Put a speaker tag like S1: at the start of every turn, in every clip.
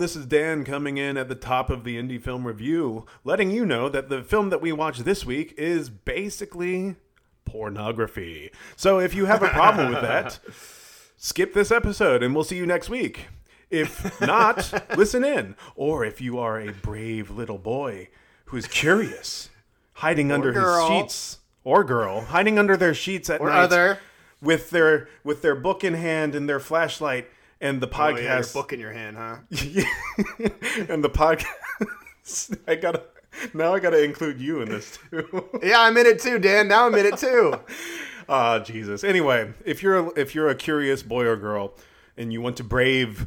S1: this is Dan coming in at the top of the Indie Film Review, letting you know that the film that we watched this week is basically pornography. So if you have a problem with that, skip this episode and we'll see you next week. If not, listen in. Or if you are a brave little boy who is curious, hiding under his sheets, or girl, hiding under their sheets at night with their book in hand and their flashlight and the podcast.
S2: Oh, yeah, your book in your hand, huh?
S1: And the podcast. I gotta include you in this too.
S2: Yeah, I'm in it too, Dan. Now I'm in it too.
S1: Jesus. Anyway, if you're a curious boy or girl and you want to brave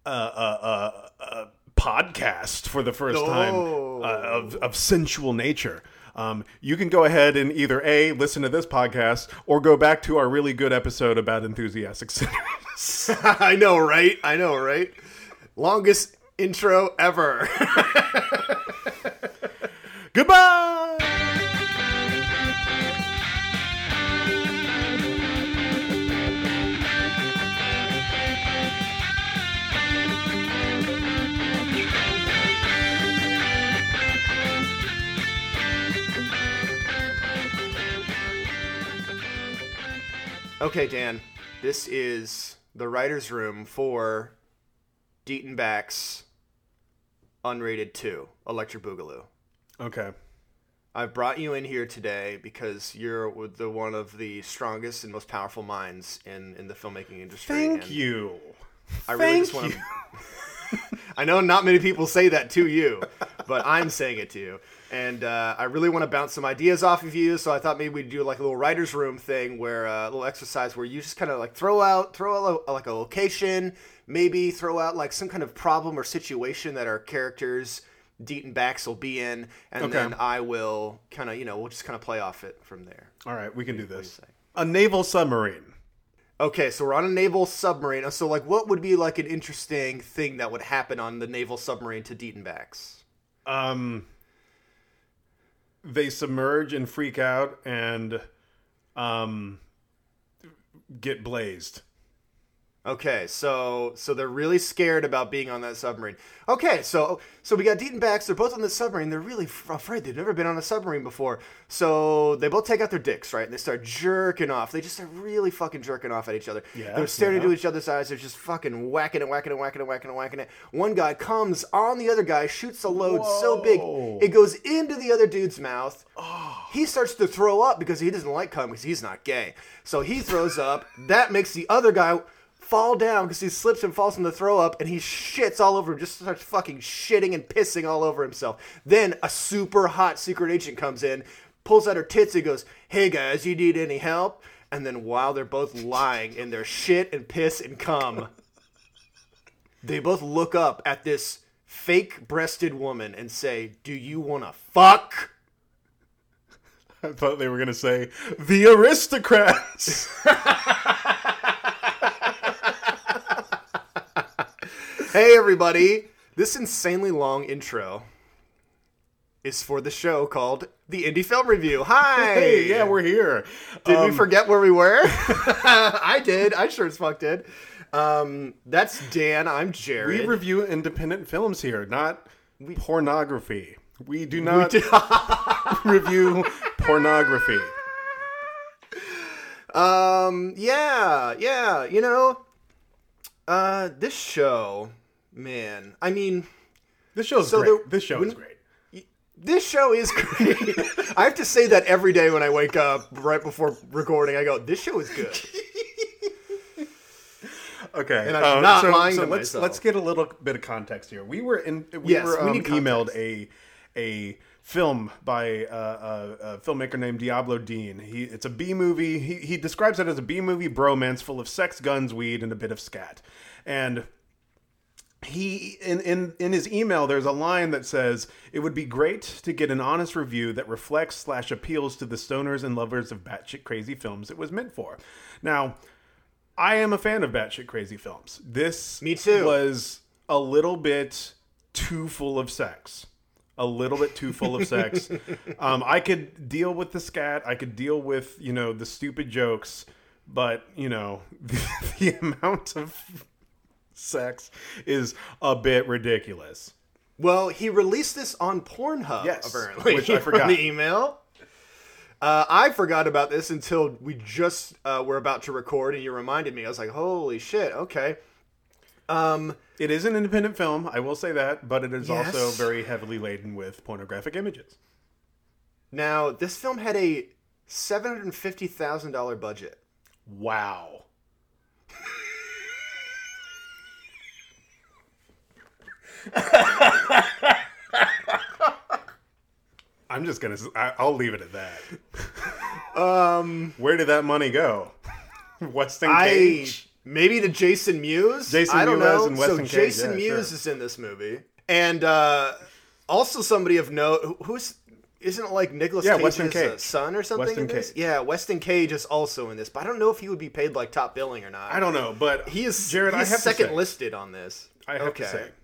S1: a podcast for the first time of sensual nature, you can go ahead and either A, listen to this podcast, or go back to our really good episode about enthusiastic sinners.
S2: I know, right? Longest intro ever.
S1: Goodbye!
S2: Okay, Dan, this is the writer's room for Deaton Back's Unrated 2, Electric Boogaloo.
S1: Okay.
S2: I've brought you in here today because you're one of the strongest and most powerful minds in the filmmaking industry.
S1: Thank you.
S2: I really just want to... I know not many people say that to you, but I'm saying it to you. And I really want to bounce some ideas off of you, so I thought maybe we'd do like a little writer's room thing where a little exercise where you just kind of like throw out like a location, maybe throw out like some kind of problem or situation that our characters, Deaton Backs, will be in, and then I will kind of, we'll just kind of play off it from there.
S1: All right, we can do this. A naval submarine.
S2: Okay, so we're on a naval submarine. So like what would be like an interesting thing that would happen on the naval submarine to Deaton Backs?
S1: They submerge and freak out and get blazed.
S2: Okay, so they're really scared about being on that submarine. Okay, so we got Deaton Backs. They're both on the submarine. They're really afraid. They've never been on a submarine before. So they both take out their dicks, right? And they start jerking off. They just start really fucking jerking off at each other. Yeah, they're staring into each other's eyes. They're just fucking whacking it. One guy comes on the other guy, shoots a load so big, it goes into the other dude's mouth. Oh. He starts to throw up because he doesn't like cum because he's not gay. So he throws up. That makes the other guy fall down because he slips and falls in the throw up, and he shits all over him, just starts fucking shitting and pissing all over himself. Then a super hot secret agent comes in, pulls out her tits and goes, "Hey guys, you need any help?" And then while they're both lying in their shit and piss and cum, they both look up at this fake-breasted woman and say, "Do you want to fuck?"
S1: I thought they were going to say, "The aristocrats."
S2: Hey everybody, this insanely long intro is for the show called The Indie Film Review. Hi!
S1: Hey, yeah, we're here.
S2: Did we forget where we were? I did. I sure as fuck did. That's Dan. I'm Jared.
S1: We review independent films here, not pornography. We do not review pornography.
S2: Yeah, this show, man, I mean...
S1: This show is great. This show is great.
S2: This show is great. I have to say that every day when I wake up, right before recording, I go, this show is good.
S1: Okay.
S2: And I'm not lying to myself.
S1: Let's get a little bit of context here. We were emailed a film by a filmmaker named Diablo Dean. It's a B movie. He describes it as a B movie bromance full of sex, guns, weed, and a bit of scat. And he in his email, there's a line that says, "It would be great to get an honest review that reflects / appeals to the stoners and lovers of batshit crazy films it was meant for." Now, I am a fan of batshit crazy films.
S2: Me too.
S1: Was a little bit too full of sex. A little bit too full of sex. I could deal with the scat. I could deal with, the stupid jokes. But, the amount of sex is a bit ridiculous.
S2: Well, he released this on Pornhub, apparently,
S1: which I forgot.
S2: The email. I forgot about this until we just were about to record, and you reminded me. I was like, holy shit, okay.
S1: It is an independent film, I will say that, but it is also very heavily laden with pornographic images.
S2: Now, this film had a $750,000 budget.
S1: Wow. I'm just gonna. I'll leave it at that. Where did that money go? Weston Cage.
S2: Maybe to Jason Mewes.
S1: I don't know. And
S2: so Jason Mewes is in this movie, and also somebody of note. Who's isn't it like Nicolas Cage's son or something?
S1: Weston Cage.
S2: Yeah, Weston Cage is also in this, but I don't know if he would be paid like top billing or not.
S1: I don't know, but
S2: he is.
S1: Jared,
S2: he's second listed on this.
S1: I have to say,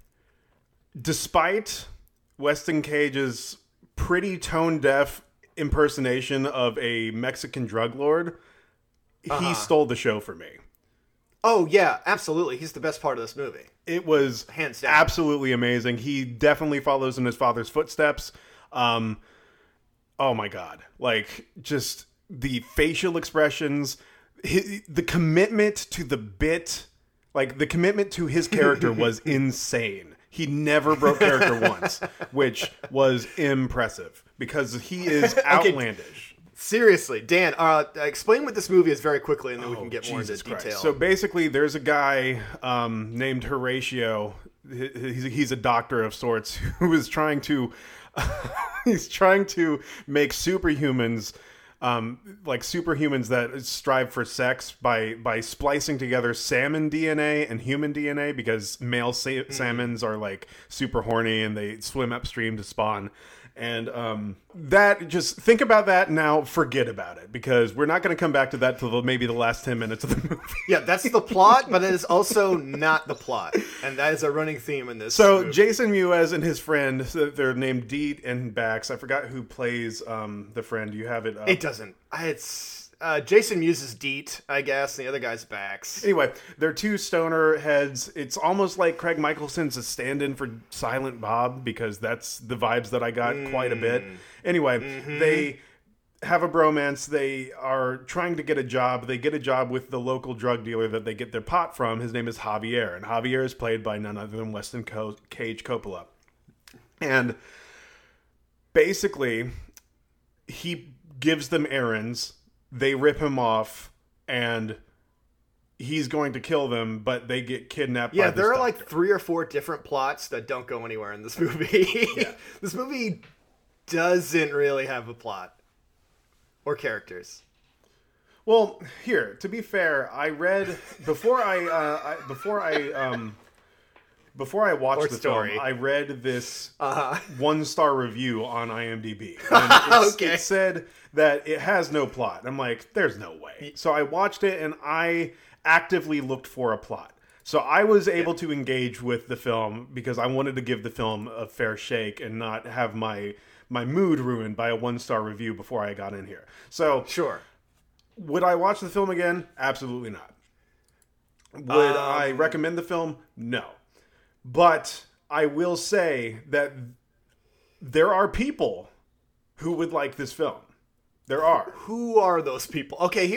S1: despite Weston Cage's pretty tone-deaf impersonation of a Mexican drug lord, he stole the show for me.
S2: Oh, yeah, absolutely. He's the best part of this movie.
S1: It was
S2: hands down
S1: absolutely amazing. He definitely follows in his father's footsteps. Oh my God. Like, just the facial expressions, the commitment to the bit, like, the commitment to his character was insane. He never broke character once, which was impressive because he is outlandish.
S2: Seriously, Dan, explain what this movie is very quickly, and then we can get more into detail.
S1: So basically, there's a guy named Horatio. He's a doctor of sorts who is trying to he's trying to make superhumans. Like superhumans that strive for sex by splicing together salmon DNA and human DNA because male salmons are like super horny and they swim upstream to spawn. And that, just think about that now, forget about it, because we're not going to come back to that till maybe the last 10 minutes of the movie.
S2: Yeah, that's the plot, but it is also not the plot. And that is a running theme in this movie.
S1: Jason Mewes and his friend, they're named Deet and Bax. I forgot who plays the friend. You have it up.
S2: It doesn't. It's Jason Mewes is Deet, I guess, and the other guy's Bax.
S1: Anyway, they're two stoner heads. It's almost like Craig Michaelson's a stand-in for Silent Bob, because that's the vibes that I got quite a bit. Anyway, they have a bromance. They are trying to get a job. They get a job with the local drug dealer that they get their pot from. His name is Javier, and Javier is played by none other than Weston Cage Coppola. And basically, he gives them errands. They rip him off, and he's going to kill them, but they get kidnapped by this
S2: there are
S1: doctor.
S2: like 3 or 4 different plots that don't go anywhere in this movie.
S1: Yeah.
S2: This movie doesn't really have a plot or characters.
S1: Well, here, to be fair, I read before I watched the film, I read this 1-star review on IMDb. And it said that it has no plot. I'm like, there's no way. So I watched it, and I actively looked for a plot. So I was able to engage with the film because I wanted to give the film a fair shake and not have my mood ruined by a 1-star review before I got in here. So
S2: sure.
S1: Would I watch the film again? Absolutely not. Would I recommend the film? No. But I will say that there are people who would like this film. There are.
S2: Who are those people? Okay,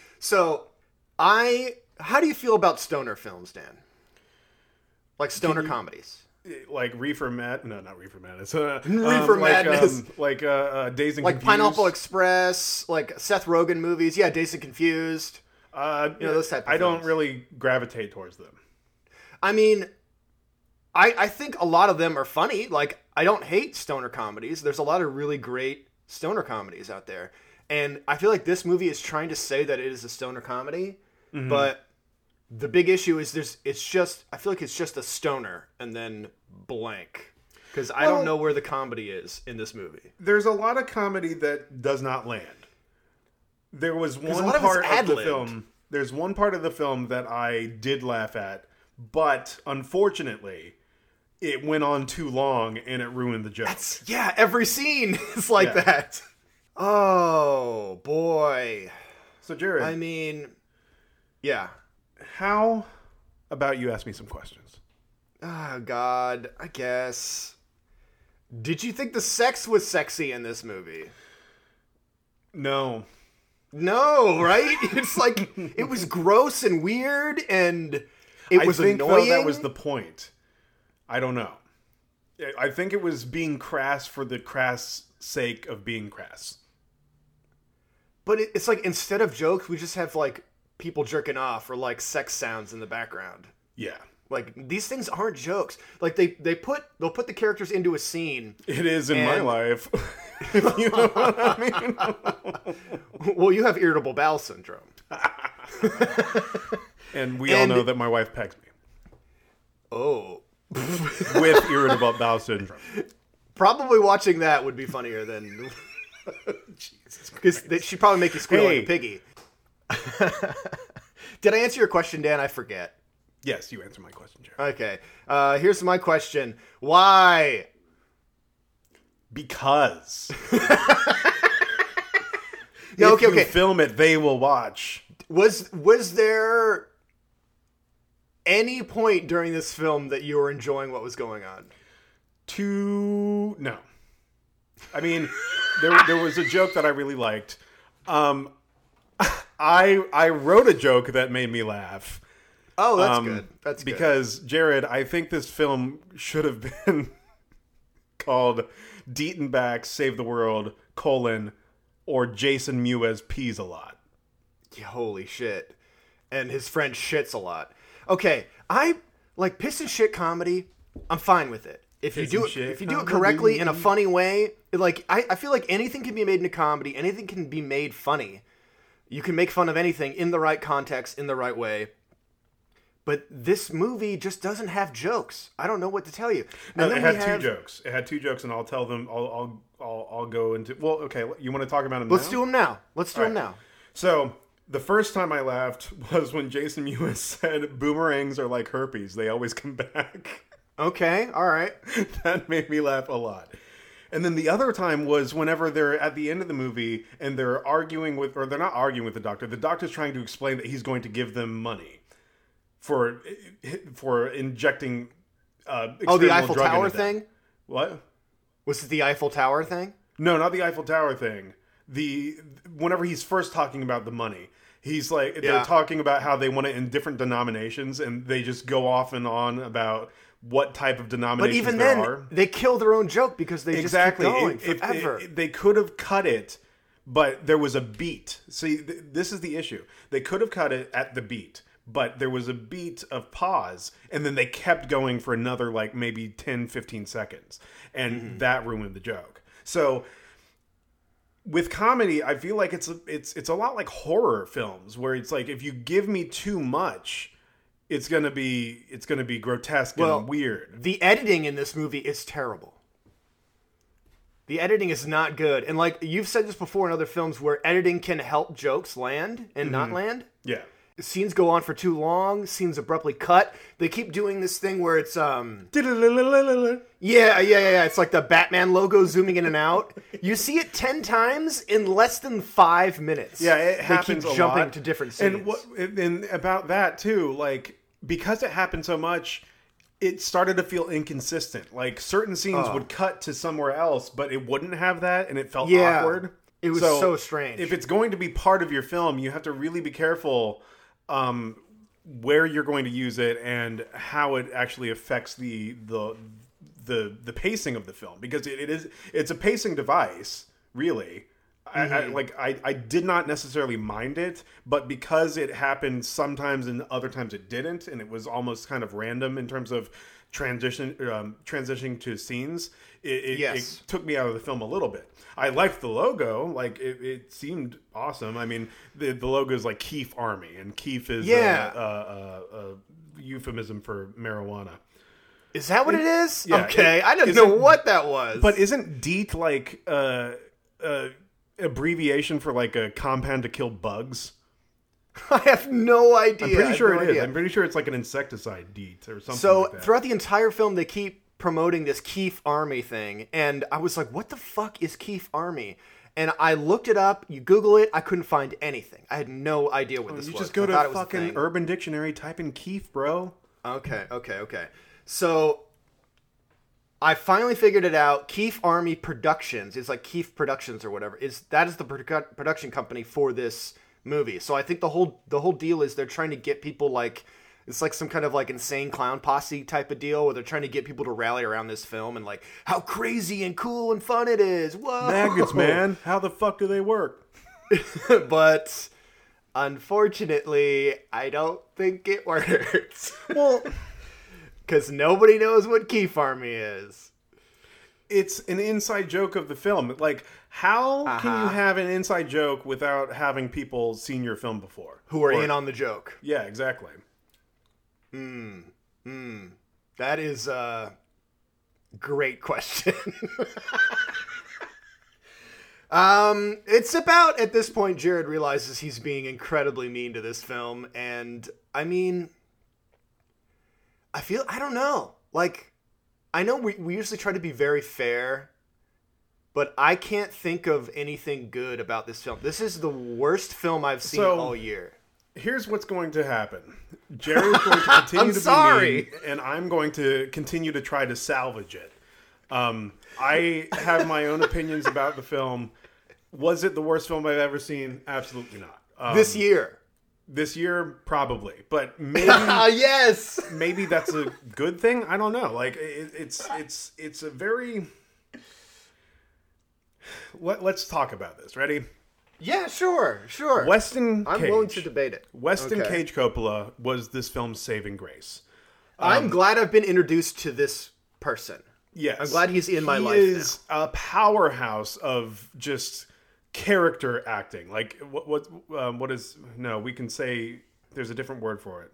S2: how do you feel about stoner films, Dan? Like stoner comedies?
S1: Like Reefer Mad? No, not Reefer Madness. Reefer
S2: Madness.
S1: Dazed and
S2: like
S1: Confused.
S2: Pineapple Express, like Seth Rogen movies. Yeah, Dazed and Confused. Those type of
S1: I don't really gravitate towards them.
S2: I mean, I think a lot of them are funny. Like, I don't hate stoner comedies. There's a lot of really great stoner comedies out there. And I feel like this movie is trying to say that it is a stoner comedy, but the big issue is I feel like it's just a stoner and then blank. Because I don't know where the comedy is in this movie.
S1: There's a lot of comedy that does not land. There was one part of the film. There's one part of the film that I did laugh at, but unfortunately, it went on too long and it ruined the joke.
S2: Every scene is like that. Oh, boy.
S1: So, Jared.
S2: I mean, yeah.
S1: How about you ask me some questions?
S2: Oh, God. I guess. Did you think the sex was sexy in this movie?
S1: No.
S2: No, right? It's like, it was gross and weird, and it was annoying.
S1: Though, that was the point. I don't know. I think it was being crass for the crass sake of being crass.
S2: But it's like, instead of jokes, we just have, like, people jerking off or, like, sex sounds in the background.
S1: Yeah.
S2: Like, these things aren't jokes. Like, they'll put the characters into a scene.
S1: It is in my life. If you know what I
S2: mean. Well, you have irritable bowel syndrome.
S1: And we all know that my wife pegs me.
S2: Oh.
S1: With irritable bowel syndrome.
S2: Probably watching that would be funnier than... Jesus Christ. Because she'd probably make you squeal like a piggy. Did I answer your question, Dan? I forget.
S1: Yes, you answered my question, Jared.
S2: Okay. Here's my question. Why?
S1: Because.
S2: No,
S1: if you film it, they will watch.
S2: Was there any point during this film that you were enjoying what was going on?
S1: No. I mean, there was a joke that I really liked. I wrote a joke that made me laugh.
S2: Oh, that's good. That's good.
S1: Because, Jared, I think this film should have been called Deatonbach Save the World, or Jason Mewes Pees a Lot.
S2: Yeah, holy shit. And his friend shits a lot. Okay, I like piss and shit comedy. I'm fine with it. If you do it correctly in a funny way, like I feel like anything can be made into comedy, anything can be made funny. You can make fun of anything in the right context, in the right way. But this movie just doesn't have jokes. I don't know what to tell you.
S1: No, it had two jokes. It had two jokes, and I'll tell them. I'll go into. Well, okay. You want to talk about them?
S2: Let's do them now. Let's do them now.
S1: So the first time I laughed was when Jason Mewes said, "Boomerangs are like herpes; they always come back."
S2: Okay, all right.
S1: That made me laugh a lot. And then the other time was whenever they're at the end of the movie and they're arguing with, or they're not arguing with the doctor. The doctor's trying to explain that he's going to give them money for injecting
S2: the Eiffel Tower thing?
S1: What?
S2: Was it the Eiffel Tower thing?
S1: No, not the Eiffel Tower thing. Whenever he's first talking about the money, he's like, they're talking about how they want it in different denominations, and they just go off and on about what type of denominations there are. But even then,
S2: they kill their own joke because they just keep going forever.
S1: They could have cut it, but there was a beat. See, this is the issue. They could have cut it at the beat, but there was a beat of pause, and then they kept going for another, like, maybe 10, 15 seconds. And that ruined the joke. So with comedy, I feel like it's a lot like horror films, where it's like, if you give me too much, it's gonna be grotesque and weird.
S2: The editing in this movie is terrible. The editing is not good. And like you've said this before in other films where editing can help jokes land and not land.
S1: Yeah.
S2: Scenes go on for too long. Scenes abruptly cut. They keep doing this thing where it's Yeah. It's like the Batman logo zooming in and out. You see it 10 times in less than 5 minutes.
S1: Yeah, it happens a lot.
S2: They keep jumping to different scenes.
S1: And about that too, like, because it happened so much, it started to feel inconsistent. Like, certain scenes would cut to somewhere else, but it wouldn't have that, and it felt awkward.
S2: It was so strange.
S1: If it's going to be part of your film, you have to really be careful where you're going to use it and how it actually affects the pacing of the film, because it's a pacing device, really. I did not necessarily mind it, but because it happened sometimes and other times it didn't, and it was almost kind of random in terms of transitioning to scenes, it took me out of the film a little bit. I liked the logo, like it seemed awesome. I mean, the logo is like Keef Army, and Keef is a euphemism for marijuana.
S2: Is that what it is? Yeah, okay, I didn't know what that was.
S1: But isn't DEET like abbreviation for like a compound to kill bugs?
S2: I have no idea.
S1: I'm pretty sure it is. I'm pretty sure it's like an insecticide, DEET, or something like that.
S2: So throughout the entire film, they keep promoting this Keef Army thing, and I was like, what the fuck is Keef Army? And I looked it up, you Google it, I couldn't find anything. I had no idea what this was.
S1: You just go to fucking Urban Dictionary, type in Keef, bro.
S2: Okay. So I finally figured it out. Keith Army Productions, it's like Keith Productions or whatever, that is the production company for this movie. So I think the whole deal is they're trying to get people like, it's like some kind of like insane clown posse type of deal where they're trying to get people to rally around this film and like how crazy and cool and fun it is. Whoa.
S1: Maggots, man. How the fuck do they work?
S2: But unfortunately, I don't think it works.
S1: Well,
S2: because nobody knows what Keith Army is.
S1: It's an inside joke of the film. Like, how can you have an inside joke without having people seen your film before?
S2: Who are in on the joke.
S1: Yeah, exactly.
S2: That is a great question. It's about, at this point, Jared realizes he's being incredibly mean to this film. And, I mean, I don't know. Like, I know we usually try to be very fair, but I can't think of anything good about this film. This is the worst film I've seen all year.
S1: Here's what's going to happen. Jerry's going to continue to be mean, and I'm going to continue to try to salvage it. I have my own opinions about the film. Was it the worst film I've ever seen? Absolutely not.
S2: This year?
S1: This year, probably. But maybe
S2: yes,
S1: maybe that's a good thing. I don't know. Like it's a very. Let's talk about this. Ready?
S2: Yeah, sure.
S1: I'm
S2: willing to debate it.
S1: Weston Cage Coppola was this film's saving grace.
S2: I'm glad I've been introduced to this person.
S1: Yes.
S2: I'm glad he's in my life
S1: He is a powerhouse of just character acting. Like, what is... No, we can say... There's a different word for it.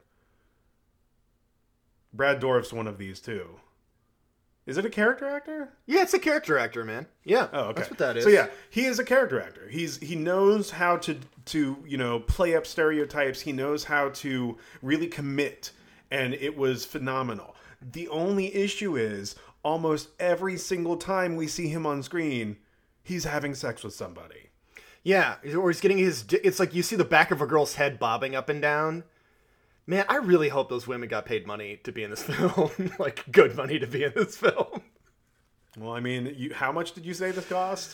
S1: Brad Dourif's one of these, too. Is it a character actor?
S2: Yeah, it's a character actor, man. Yeah.
S1: Oh, okay.
S2: That's what that is.
S1: So yeah, he is a character actor. He knows how to play up stereotypes. He knows how to really commit, and it was phenomenal. The only issue is almost every single time we see him on screen, he's having sex with somebody.
S2: Yeah, or he's getting it's like you see the back of a girl's head bobbing up and down. Man, I really hope those women got paid money to be in this film. Like, good money to be in this film.
S1: Well, I mean, how much did you say this cost?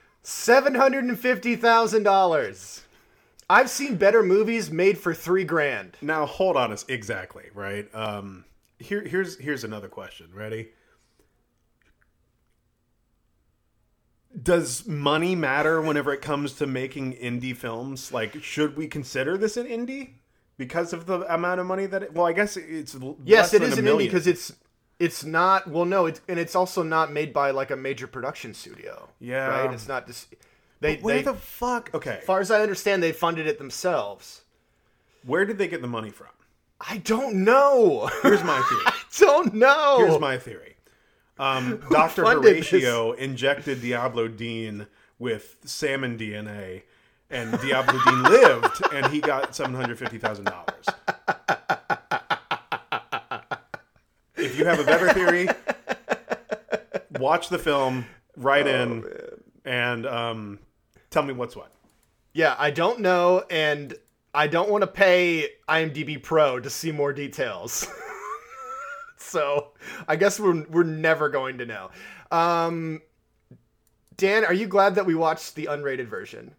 S2: $750,000. I've seen better movies made for $3,000.
S1: Now, hold on. Exactly, right? Here's another question. Ready? Does money matter whenever it comes to making indie films? Like, should we consider this an indie? Because of the amount of money that I guess it's
S2: yes, it is an indie because it's not. Well, no, it's also not made by like a major production studio.
S1: Yeah,
S2: right. It's not just
S1: where the fuck? Okay,
S2: as far as I understand, they funded it themselves.
S1: Where did they get the money from?
S2: I don't know.
S1: Here's my theory.
S2: I don't know.
S1: Here's my theory. Dr. Horatio injected Diablo Dean with salmon DNA. And Diablo Dean lived, and he got $750,000. If you have a better theory, watch the film, write in, and tell me what's what.
S2: Yeah, I don't know, and I don't want to pay IMDb Pro to see more details. So I guess we're never going to know. Dan, are you glad that we watched the unrated version?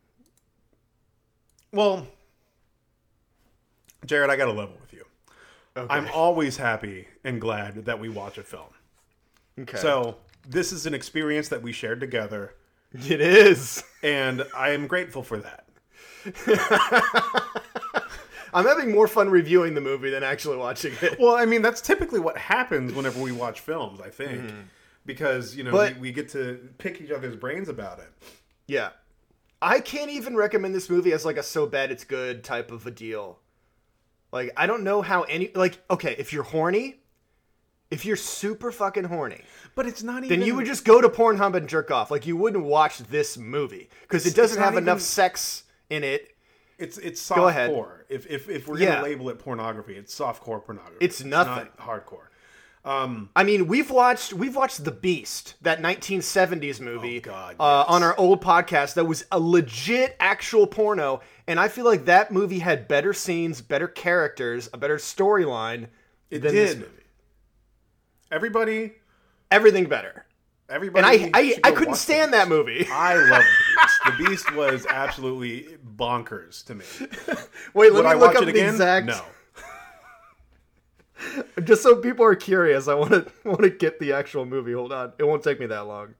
S1: Well, Jared, I got to level with you. Okay. I'm always happy and glad that we watch a film.
S2: Okay.
S1: So this is an experience that we shared together.
S2: It is.
S1: And I am grateful for that.
S2: I'm having more fun reviewing the movie than actually watching it.
S1: Well, I mean, that's typically what happens whenever we watch films, I think. Mm-hmm. Because, we get to pick each other's brains about it.
S2: Yeah. I can't even recommend this movie as like a so bad it's good type of a deal. Like, I don't know how okay, if you're horny, if you're super fucking horny,
S1: but it's not even,
S2: then you would just go to Pornhub and jerk off. Like, you wouldn't watch this movie because it doesn't have enough sex in it.
S1: It's soft core. If we're gonna label it pornography, it's soft core pornography.
S2: It's nothing.
S1: It's not hardcore.
S2: I mean, we've watched The Beast, that 1970s movie,
S1: oh God, yes.
S2: On our old podcast. That was a legit actual porno, and I feel like that movie had better scenes, better characters, a better storyline
S1: It did. This movie.
S2: Everything better.
S1: Everybody.
S2: And I couldn't stand that movie.
S1: I love The Beast. The Beast was absolutely bonkers to me.
S2: Wait, let me look up the exact.
S1: No.
S2: Just so people are curious, I want to get the actual movie. Hold on, it won't take me that long.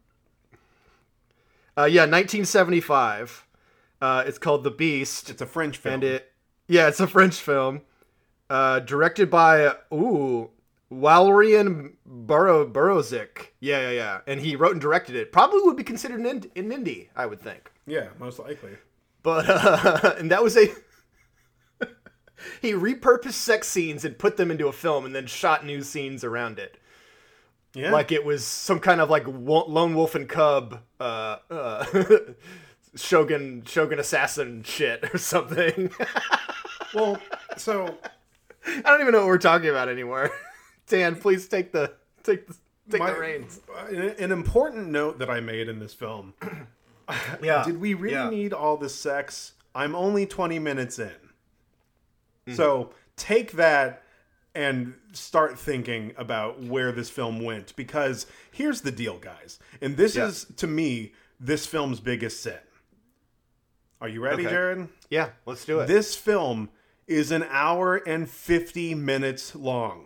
S2: 1975. It's called The Beast.
S1: It's a French film.
S2: It's a French film. Directed by Walerian Borozik. Yeah. And he wrote and directed it. Probably would be considered an indie, I would think.
S1: Yeah, most likely.
S2: But and that was he repurposed sex scenes and put them into a film and then shot new scenes around it. Yeah. Like it was some kind of like Lone Wolf and Cub Shogun assassin shit or something.
S1: Well, so
S2: I don't even know what we're talking about anymore. Dan, please take the reins.
S1: An important note that I made in this film.
S2: Yeah.
S1: Did we really need all this sex? I'm only 20 minutes in. Mm-hmm. So take that and start thinking about where this film went. Because here's the deal, guys. And this is, to me, this film's biggest sin. Are you ready, Jared?
S2: Yeah, let's do it.
S1: This film is an hour and 50 minutes long.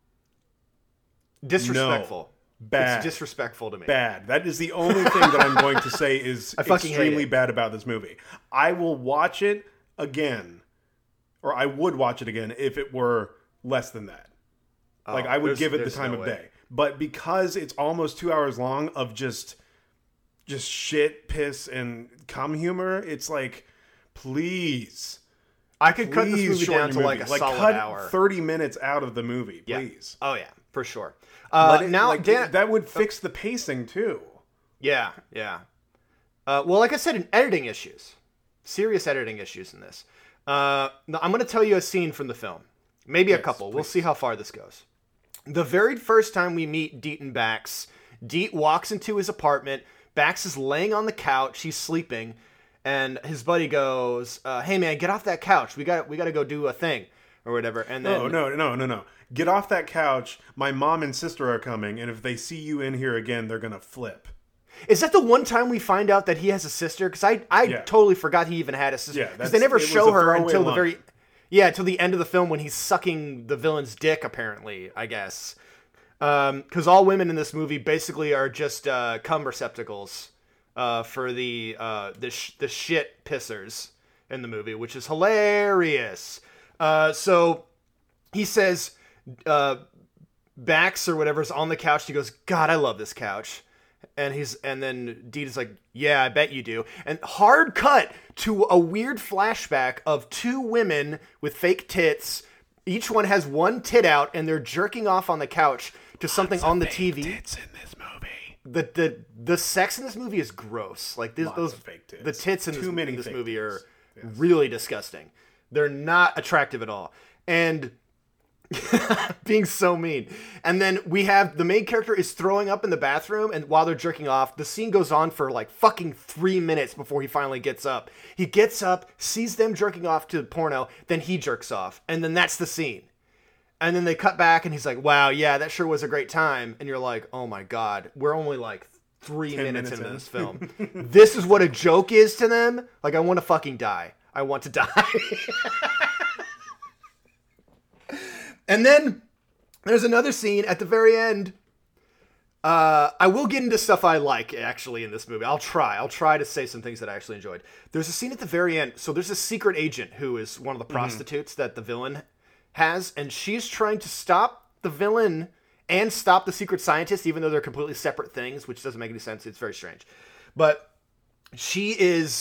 S2: Disrespectful.
S1: No, bad.
S2: It's disrespectful to me.
S1: Bad. That is the only thing that I'm going to say is extremely bad about this movie. I will watch it again. Or I would watch it again if it were less than that. Like, I would give it the time of day. But because it's almost 2 hours long of just shit, piss, and cum humor, it's like, please.
S2: I could cut this movie down to like a solid hour.
S1: 30 minutes out of the movie, please.
S2: Yeah. Oh, yeah, for sure.
S1: Dan, that would fix the pacing, too.
S2: Yeah. Well, like I said, editing issues. Serious editing issues in this. I'm going to tell you a scene from the film. Maybe a couple. Please. We'll see how far this goes. The very first time we meet Deet and Bax, Deet walks into his apartment. Bax is laying on the couch. He's sleeping. And his buddy goes, hey, man, get off that couch. We got to go do a thing or whatever. And then
S1: No. Get off that couch. My mom and sister are coming. And if they see you in here again, they're going to flip.
S2: Is that the one time we find out that he has a sister? Because I totally forgot he even had a sister. Because they never show her until until the end of the film when he's sucking the villain's dick, apparently, I guess. Because all women in this movie basically are just cum receptacles for the shit pissers in the movie, which is hilarious. So he says, Bax or whatever is on the couch. He goes, God, I love this couch. And then Deet is like, yeah, I bet you do. And hard cut to a weird flashback of two women with fake tits. Each one has one tit out, and they're jerking off on the couch to something on the TV.
S1: Tits in this movie.
S2: The sex in this movie is gross. Like those fake tits. The tits in this movie are really disgusting. They're not attractive at all. And being so mean. And then we have the main character is throwing up in the bathroom, and while they're jerking off, the scene goes on for like fucking 3 minutes before he finally gets up. He gets up, sees them jerking off to the porno, then he jerks off, and then that's the scene. And then they cut back, and he's like, wow, yeah, that sure was a great time. And you're like, oh my God, we're only like 3 minutes into this film. This is what a joke is to them? Like, I want to fucking die. I want to die. And then there's another scene at the very end. I will get into stuff I like, actually, in this movie. I'll try to say some things that I actually enjoyed. There's a scene at the very end. So there's a secret agent who is one of the prostitutes that the villain has. And she's trying to stop the villain and stop the secret scientist, even though they're completely separate things, which doesn't make any sense. It's very strange. But she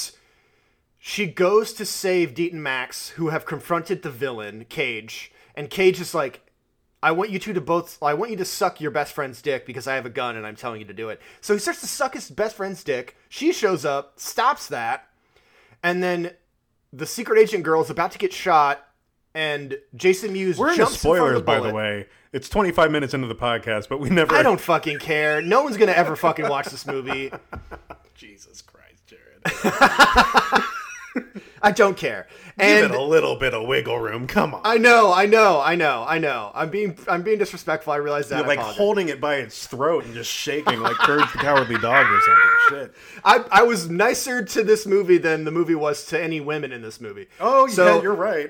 S2: goes to save Deet and Max, who have confronted the villain, Cage. And Cage is like, I want you to suck your best friend's dick because I have a gun and I'm telling you to do it. So he starts to suck his best friend's dick. She shows up, stops that. And then the secret agent girl is about to get shot. And Jason Mewes jumps in front of the
S1: spoilers, by the way. It's 25 minutes into the podcast, but we never...
S2: I don't fucking care. No one's going to ever fucking watch this movie.
S1: Jesus Christ, Jared.
S2: I don't care.
S1: And give it a little bit of wiggle room. Come on.
S2: I know. I'm being disrespectful. I realize that.
S1: You're like holding it by its throat and just shaking like Courage the Cowardly Dog or something. Shit.
S2: I was nicer to this movie than the movie was to any women in this movie.
S1: Oh, so, yeah, you're right.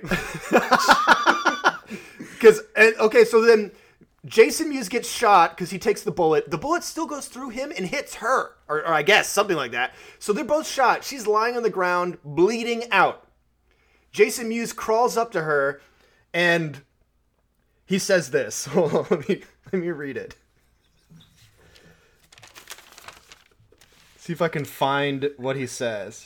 S2: So then Jason Mewes gets shot because he takes the bullet. The bullet still goes through him and hits her. Or I guess, something like that. So they're both shot. She's lying on the ground, bleeding out. Jason Mewes crawls up to her, and he says this. Hold on, let me read it. See if I can find what he says.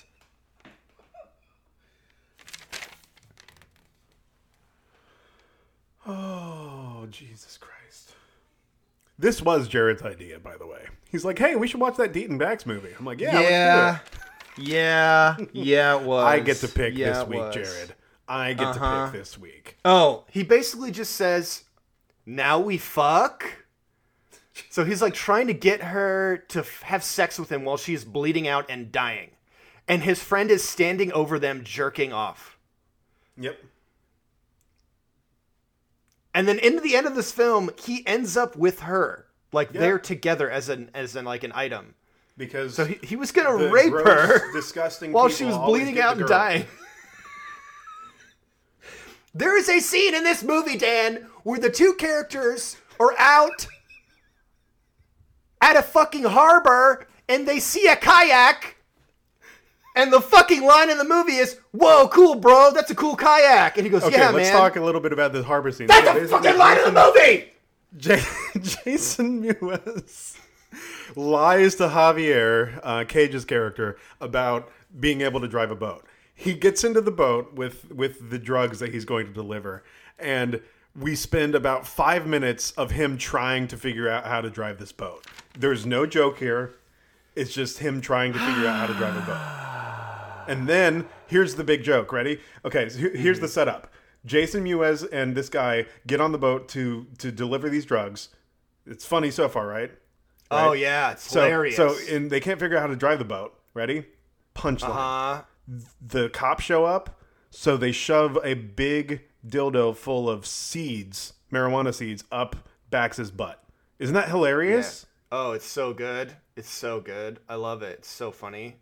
S1: Oh, Jesus Christ. This was Jared's idea, by the way. He's like, hey, we should watch that Deaton Backs movie. I'm like, yeah, let's do
S2: it. Yeah, it was.
S1: I get to pick this week, Jared. I get to pick this week.
S2: Oh, he basically just says, now we fuck? So he's like trying to get her to have sex with him while she's bleeding out and dying. And his friend is standing over them jerking off.
S1: Yep.
S2: And then in the end of this film, he ends up with her. Like, they're together as an item.
S1: Because
S2: so he was going to rape her
S1: disgusting
S2: while she was bleeding out and dying. There is a scene in this movie, Dan, where the two characters are out at a fucking harbor and they see a kayak. And the fucking line in the movie is, whoa, cool, bro. That's a cool kayak. And he goes, yeah, man.
S1: Let's talk a little bit about the harbor scene.
S2: That's the fucking line in the movie!
S1: Jason Mewes lies to Javier, Cage's character, about being able to drive a boat. He gets into the boat with the drugs that he's going to deliver. And we spend about 5 minutes of him trying to figure out how to drive this boat. There's no joke here. It's just him trying to figure out how to drive a boat. And then, here's the big joke. Ready? Okay, so here's the setup. Jason Mewes and this guy get on the boat to deliver these drugs. It's funny so far, right?
S2: Oh, yeah. It's hilarious.
S1: And they can't figure out how to drive the boat. Ready? Punchline. The cops show up, so they shove a big dildo full of seeds, marijuana seeds, up Bax's butt. Isn't that hilarious?
S2: Yeah. Oh, it's so good. It's so good. I love it. It's so funny.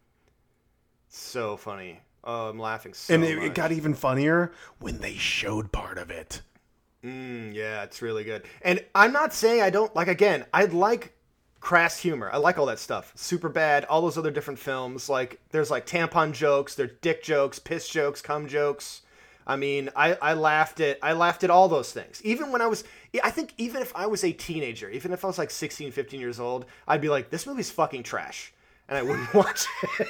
S2: So funny. Oh, I'm laughing so much.
S1: And it got even funnier when they showed part of it.
S2: Yeah, it's really good. And I'm not saying I don't, like, again, I like crass humor. I like all that stuff. Superbad, all those other different films. Like, there's like tampon jokes, there's dick jokes, piss jokes, cum jokes. I mean, I laughed at all those things. Even when I think even if I was a teenager, even if I was like 16, 15 years old, I'd be like, this movie's fucking trash. And I wouldn't watch it.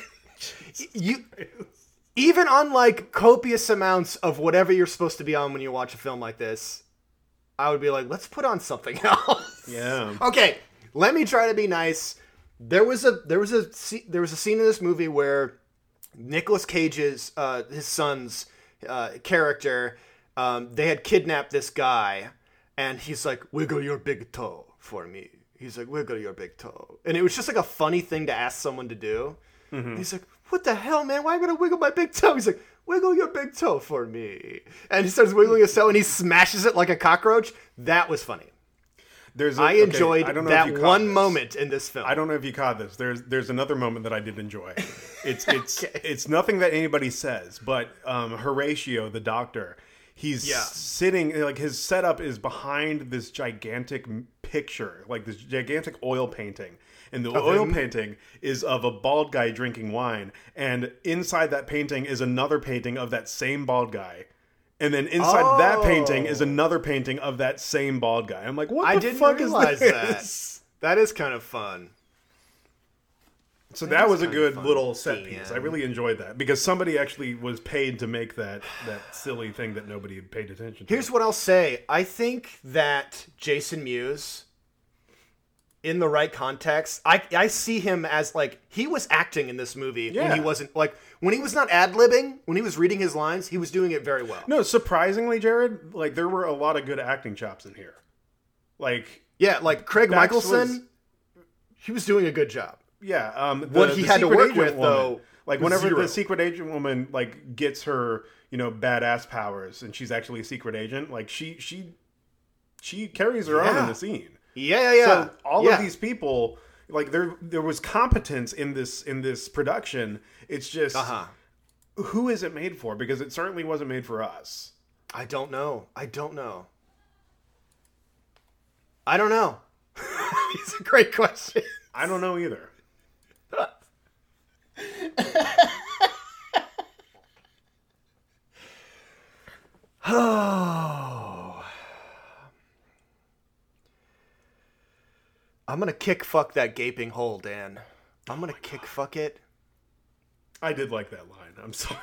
S2: Even on like copious amounts of whatever you're supposed to be on when you watch a film like this, I would be like, let's put on something else.
S1: Yeah.
S2: Okay, let me try to be nice. There was a scene in this movie where Nicolas Cage's his son's character, they had kidnapped this guy, and he's like, wiggle your big toe for me. He's like, wiggle your big toe. And it was just like a funny thing to ask someone to do. Mm-hmm. He's like, what the hell, man? Why am I going to wiggle my big toe? He's like, wiggle your big toe for me. And he starts wiggling his toe, and he smashes it like a cockroach. That was funny. I enjoyed that one moment in this film.
S1: I don't know if you caught this. There's another moment that I did enjoy. It's nothing that anybody says, but Horatio, the doctor, he's sitting, like, his setup is behind this gigantic picture, like this gigantic oil painting. And the oil painting is of a bald guy drinking wine. And inside that painting is another painting of that same bald guy. And then inside that painting is another painting of that same bald guy. I'm like, what the fuck is this?
S2: That is kind of fun.
S1: So that was a good little set piece. I really enjoyed that. Because somebody actually was paid to make that silly thing that nobody had paid attention to.
S2: Here's what I'll say. I think that Jason Mewes, in the right context, I see him as, like, he was acting in this movie when he wasn't, like, when he was not ad-libbing, when he was reading his lines, he was doing it very well.
S1: No, surprisingly, Jared, like, there were a lot of good acting chops in here. Like,
S2: yeah, like Craig Michelson, he was doing a good job.
S1: Yeah.
S2: What he had to work with, though,
S1: Like whenever the secret agent woman like gets her, badass powers and she's actually a secret agent, like she carries her own in the scene.
S2: Yeah.
S1: So all of these people, like there was competence in this production. It's just who is it made for? Because it certainly wasn't made for us.
S2: I don't know. It's a great question.
S1: I don't know either.
S2: Oh. I'm gonna kick fuck that gaping hole, Dan. I'm gonna kick fuck it.
S1: I did like that line. I'm sorry.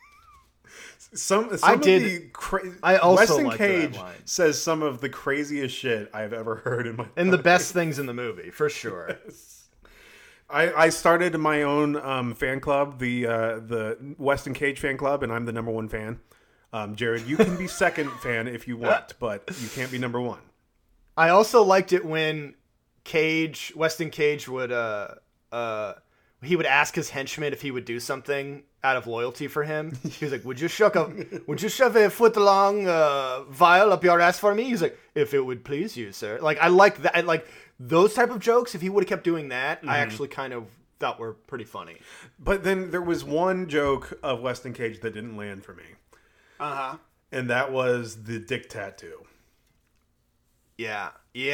S1: Weston Cage says some of the craziest shit I've ever heard in my life.
S2: And the best things in the movie, for sure.
S1: Yes. I started my own fan club, the Weston Cage fan club, and I'm the number one fan. Jared, you can be second fan if you want, but you can't be number one.
S2: I also liked it when Weston Cage would he would ask his henchman if he would do something out of loyalty for him. He was like, would you shove a foot-long vial up your ass for me? He's like, if it would please you, sir. Like, I like that. Like, those type of jokes, if he would have kept doing that, I actually kind of thought were pretty funny.
S1: But then there was one joke of Weston Cage that didn't land for me.
S2: Uh-huh.
S1: And that was the dick tattoo.
S2: Yeah.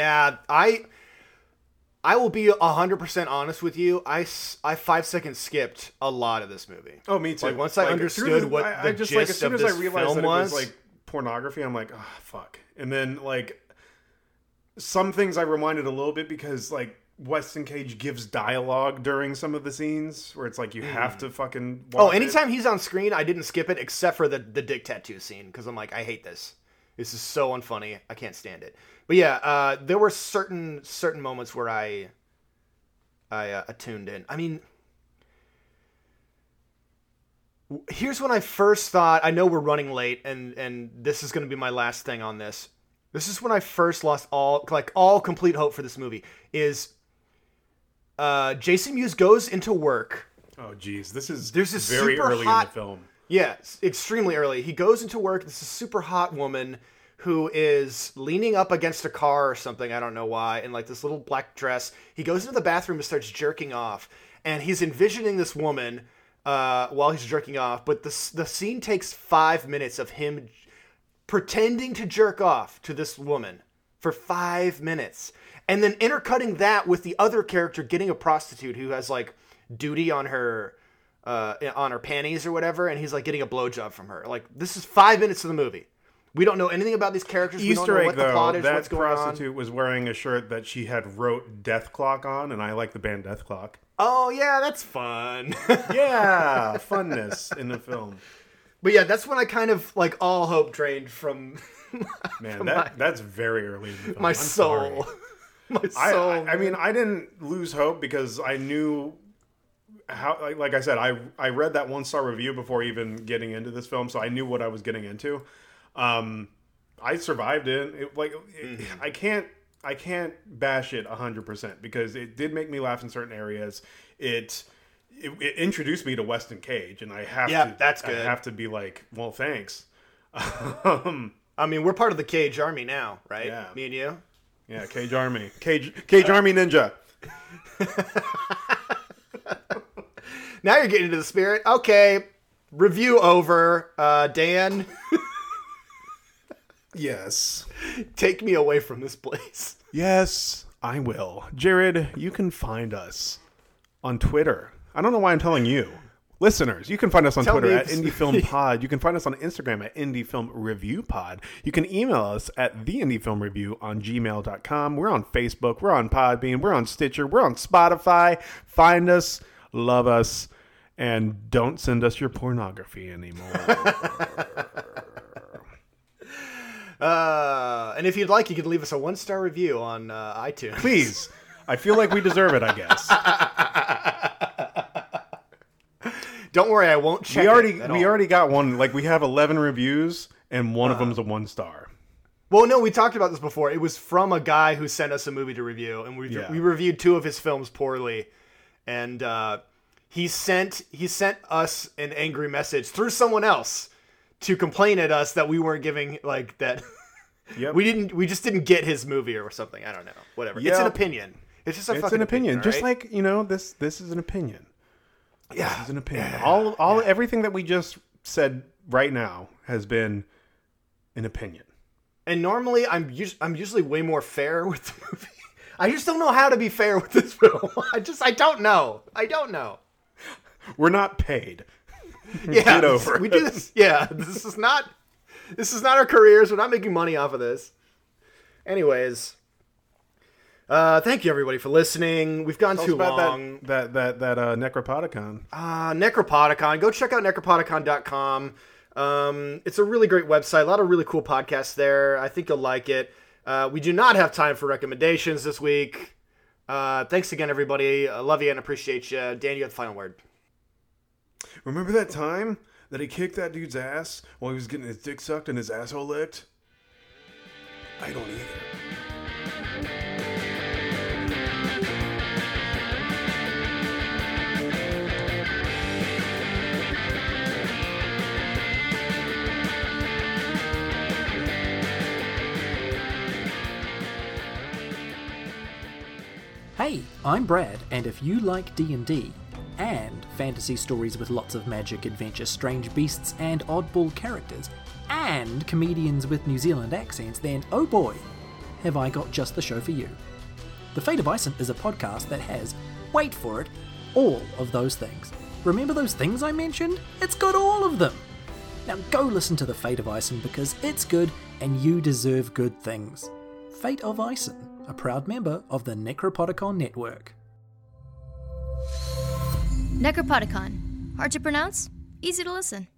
S2: I will be 100% honest with you. I 5 seconds skipped a lot of this movie.
S1: Oh, me too.
S2: Like once I understood what the gist
S1: as soon
S2: of
S1: as
S2: this
S1: I realized
S2: film
S1: that
S2: was,
S1: it was like pornography, I'm like, oh fuck. And then like some things I reminded a little bit because like Weston Cage gives dialogue during some of the scenes where it's like you have to fucking watch
S2: anytime he's on screen, I didn't skip it except for the dick tattoo scene because I'm like, I hate this. This is so unfunny. I can't stand it. But yeah, there were certain moments where I tuned in. I mean, here's when I first thought, I know we're running late and this is going to be my last thing on this. This is when I first lost all complete hope for this movie is Jason Mewes goes into work.
S1: Oh geez, there's this
S2: very
S1: early in the film.
S2: Yeah, extremely early. He goes into work. This is a super hot woman who is leaning up against a car or something. I don't know why. In like this little black dress. He goes into the bathroom and starts jerking off. And he's envisioning this woman while he's jerking off. But the scene takes 5 minutes of him pretending to jerk off to this woman for 5 minutes. And then intercutting that with the other character getting a prostitute who has like duty on her panties or whatever. And he's like getting a blowjob from her. Like this is 5 minutes of the movie. We don't know anything about these characters.
S1: Easter
S2: we don't know
S1: egg,
S2: what the plot is,
S1: that
S2: what's going
S1: prostitute was wearing a shirt that she had wrote Death Clock on, and I like the band Death Clock.
S2: Oh, yeah, that's fun.
S1: Yeah, funness in the film.
S2: But yeah, that's when I kind of, like, all hope drained from...
S1: Man, that's very early in the film.
S2: My soul. My soul.
S1: I mean, I didn't lose hope because I knew... how, like I said, I read that 1-star review before even getting into this film, so I knew what I was getting into. I survived it. I can't bash it 100% because it did make me laugh in certain areas. It introduced me to Weston Cage, and I have to be like, well, thanks.
S2: I mean, we're part of the Cage Army now, right?
S1: Yeah.
S2: Me and you.
S1: Yeah, Cage Army, Cage Army Ninja.
S2: Now you're getting into the spirit. Okay, review over. Dan.
S1: Yes.
S2: Take me away from this place.
S1: Yes, I will. Jared, you can find us on Twitter. I don't know why I'm telling you. Listeners, you can find us on Twitter at IndieFilmPod. You can find us on Instagram at IndieFilmReviewPod. You can email us at TheIndieFilmReview on gmail.com. We're on Facebook. We're on Podbean. We're on Stitcher. We're on Spotify. Find us, love us, and don't send us your pornography anymore.
S2: And if you'd like, you could leave us a 1-star review on iTunes.
S1: Please. I feel like we deserve it, I guess.
S2: Don't worry, I won't check
S1: We already got one. Like, we have 11 reviews, and one of them is a 1-star.
S2: Well, no, we talked about this before. It was from a guy who sent us a movie to review, and we reviewed 2 of his films poorly. And he sent us an angry message through someone else to complain at us that we weren't giving like that.
S1: Yep.
S2: We just didn't get his movie or something. I don't know. Whatever. Yep. It's an opinion. It's just
S1: an opinion. Just
S2: right?
S1: like, you know, this is an opinion.
S2: Yeah.
S1: This is an opinion. Yeah. Everything that we just said right now has been an opinion.
S2: And normally I'm usually way more fair with the movie. I just don't know how to be fair with this film. I don't know.
S1: We're not paid.
S2: Yeah. Get over we do this. Yeah. This is not our careers. We're not making money off of this. Anyways, thank you everybody for listening. We've gone too long.
S1: That Necropodicon.
S2: Necropodicon. Go check out necropodicon.com. It's a really great website. A lot of really cool podcasts there. I think you'll like it. We do not have time for recommendations this week. Thanks again, everybody. I love you and appreciate you. Dan, you have the final word.
S1: Remember that time that he kicked that dude's ass while he was getting his dick sucked and his asshole licked? I don't either.
S3: Hey, I'm Brad, and if you like D&D, and fantasy stories with lots of magic, adventure, strange beasts, and oddball characters, and comedians with New Zealand accents, then oh boy, have I got just the show for you. The Fate of Ison is a podcast that has, wait for it, all of those things. Remember those things I mentioned? It's got all of them! Now go listen to The Fate of Ison because it's good and you deserve good things. Fate of Ison, a proud member of the Necropodicon Network.
S4: Necropodicon. Hard to pronounce? Easy to listen.